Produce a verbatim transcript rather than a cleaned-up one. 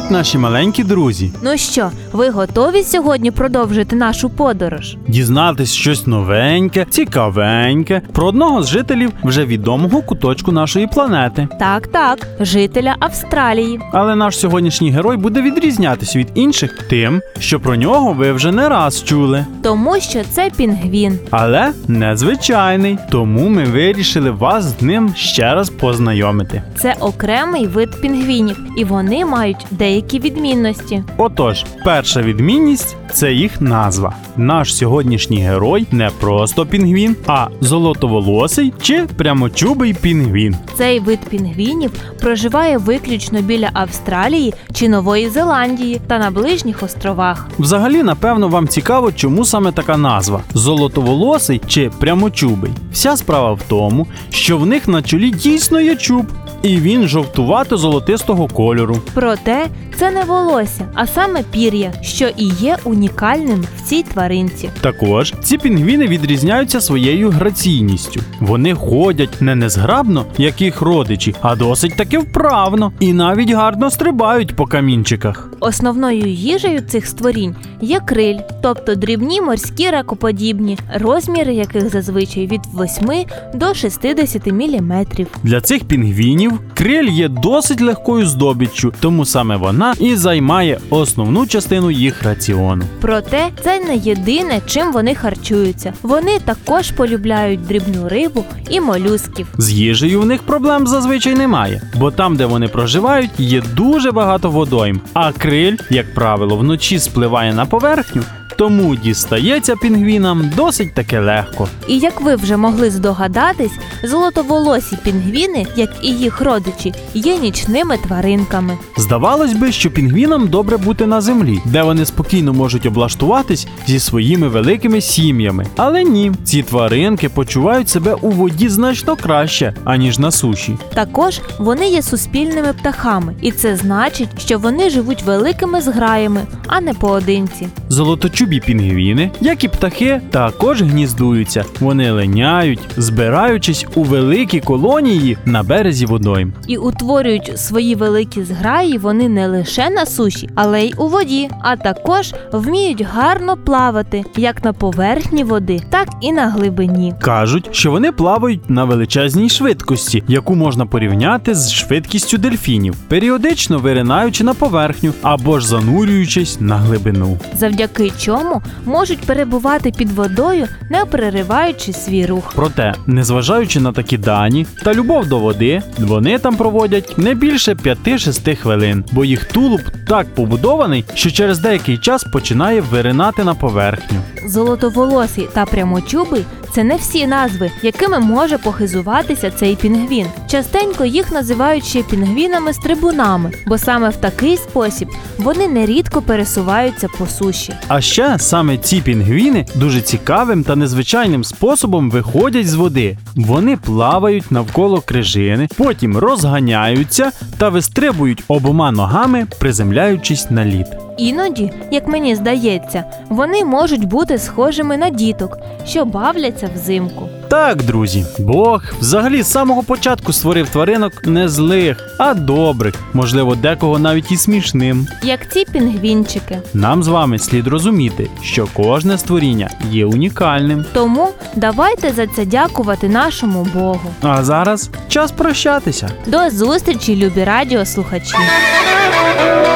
Привіт, наші маленькі друзі! Ну що, ви готові сьогодні продовжити нашу подорож? Дізнатись щось новеньке, цікавеньке про одного з жителів вже відомого куточку нашої планети. Так, так, жителя Австралії. Але наш сьогоднішній герой буде відрізнятися від інших тим, що про нього ви вже не раз чули. Тому що це пінгвін. Але незвичайний, тому ми вирішили вас з ним ще раз познайомити. Це окремий вид пінгвінів, і вони мають деякі відмінності. Отож, перша відмінність – це їх назва. Наш сьогоднішній герой не просто пінгвін, а золотоволосий чи прямочубий пінгвін. Цей вид пінгвінів проживає виключно біля Австралії чи Нової Зеландії та на ближніх островах. Взагалі, напевно, вам цікаво, чому саме така назва – золотоволосий чи прямочубий. Вся справа в тому, що в них на чолі дійсно є чуб, і він жовтувато-золотистого кольору. Проте це не волосся, а саме пір'я, що і є унікальним в цій тваринці. Також ці пінгвіни відрізняються своєю граційністю. Вони ходять не незграбно, як їх родичі, а досить таки вправно і навіть гарно стрибають по камінчиках. Основною їжею цих створінь є криль, тобто дрібні морські ракоподібні, розміри яких зазвичай від восьми до шістдесяти міліметрів. Для цих пінгвінів криль є досить легкою здобіччю, тому саме вона і займає основну частину їх раціону. Проте це не єдине, чим вони харчуються. Вони також полюбляють дрібну рибу і молюсків. З їжею в них проблем зазвичай немає, бо там, де вони проживають, є дуже багато водойм, а криль, як правило, вночі спливає на поверхню, тому дістається пінгвінам досить таки легко. І як ви вже могли здогадатись, золотоволосі пінгвіни, як і їх родичі, є нічними тваринками. Здавалось би, що пінгвінам добре бути на землі, де вони спокійно можуть облаштуватись зі своїми великими сім'ями. Але ні, ці тваринки почувають себе у воді значно краще, аніж на суші. Також вони є суспільними птахами, і це значить, що вони живуть великими зграями, а не поодинці. Золоточубі пінгвіни, як і птахи, також гніздуються. Вони линяють, збираючись у великі колонії на березі водойм. І утворюють свої великі зграї вони не лише на суші, але й у воді, а також вміють гарно плавати, як на поверхні води, так і на глибині. Кажуть, що вони плавають на величезній швидкості, яку можна порівняти з швидкістю дельфінів, періодично виринаючи на поверхню або ж занурюючись на глибину. Завдяки чому можуть перебувати під водою, не перериваючи свій рух. Проте, незважаючи на такі дані та любов до води, вони там проводять не більше п'яти-шести хвилин, бо їх тулуб так побудований, що через деякий час починає виринати на поверхню. Золотоволосий та прямочубий – це не всі назви, якими може похизуватися цей пінгвін. Частенько їх називають ще пінгвінами-стрибунами, бо саме в такий спосіб вони нерідко пересуваються по суші. А ще саме ці пінгвіни дуже цікавим та незвичайним способом виходять з води. Вони плавають навколо крижини, потім розганяються та вистрибують обома ногами, приземляючись на лід. Іноді, як мені здається, вони можуть бути схожими на діток, що бавляться взимку. Так, друзі, Бог взагалі з самого початку створив тваринок не злих, а добрих, можливо, декого навіть і смішним. Як ці пінгвінчики. Нам з вами слід розуміти, що кожне створіння є унікальним. Тому давайте за це дякувати нашому Богу. А зараз час прощатися. До зустрічі, любі радіослухачі!